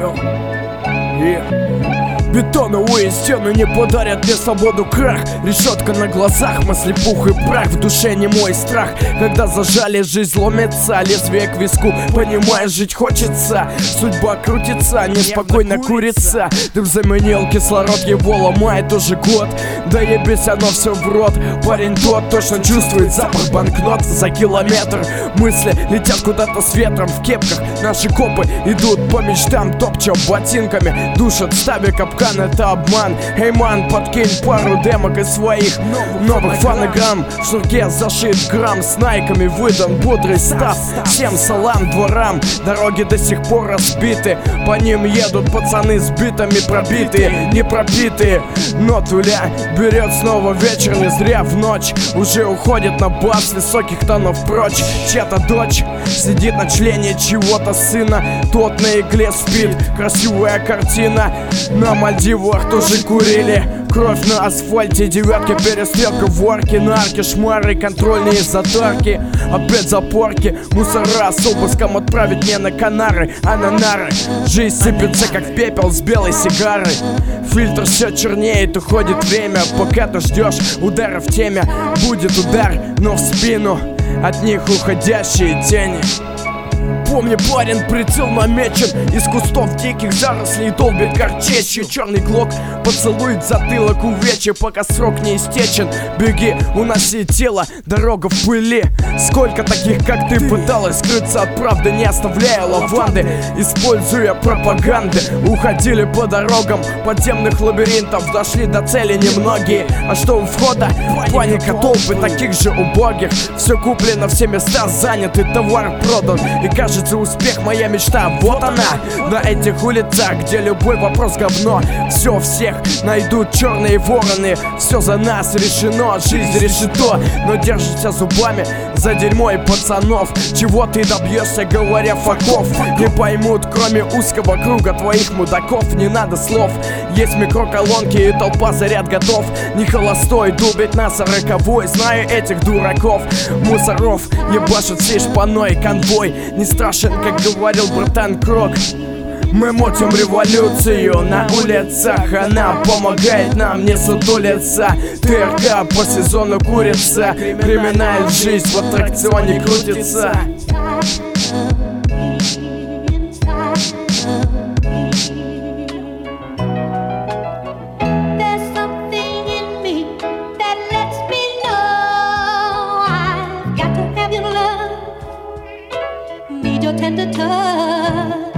Йо. Бетоновые стены не подарят мне свободу, крах. Решетка на глазах, мысли пух и прах. В душе не мой страх, когда зажали, жизнь ломится. Лезвие к виску, понимаешь, жить хочется. Судьба крутится, неспокойно курится. Дым заменил кислород, его ломает уже год. Да ебись, оно все в рот. Парень тот точно чувствует запах банкнот за километр. Мысли летят куда-то с ветром в кепках. Наши копы идут по мечтам, топча ботинками. Душат, ставя капкан, это обман. Эй, ман, подкинь пару демок из своих новых фонограмм. В шнурке зашит грамм, с найками выдан бодрый став. Всем салам дворам, дороги до сих пор разбиты. По ним едут пацаны с битами пробитые, не пропитые. Но туля берет снова вечер, не зря в ночь. Уже уходит на бас высоких тонов прочь. Чья-то дочь сидит на члене чего-то сына. Тот на игле спит, красивая картина. На Мальдивах тоже курили. Кровь на асфальте, девятки, перестрелка, ворки, нарки, шмары, контрольные затарки. Опять запорки, мусора с обыском отправить не на Канары, а на нары. Жизнь сыпется как пепел с белой сигары. Фильтр все чернеет, уходит время. Пока ты ждешь удара в теме, будет удар, но в спину от них уходящие тени. Помни, парень, прицел намечен. Из кустов диких зарослей долбит картечью. Черный глок поцелует затылок увечья, пока срок не истечен. Беги, уноси тело, дорога в пыли. Сколько таких, как ты, пыталась скрыться от правды, не оставляя лаванды, используя пропаганды. Уходили по дорогам подземных лабиринтов, дошли до цели немногие. А что у входа? Паника, толпы таких же убогих. Все куплено, все места заняты, товар продан. И кажется, успех, моя мечта, вот она. На этих улицах, где любой вопрос говно. Все всех найдут черные вороны. Все за нас решено, жизнь решето. Но держишься зубами за дерьмо и пацанов. Чего ты добьешься, говоря факов? Не поймут, кроме узкого круга твоих мудаков. Не надо слов, есть микроколонки и толпа, заряд готов. Не холостой, дубит на 40-й. Знаю этих дураков, мусоров. Ебашут всей шпаной конвой. Не страшен, как говорил братан Крок. Мы мотим революцию на улицах. Она помогает нам не сутулиться. ТРК по сезону курица. Криминальная жизнь в аттракционе крутится. Your tender touch.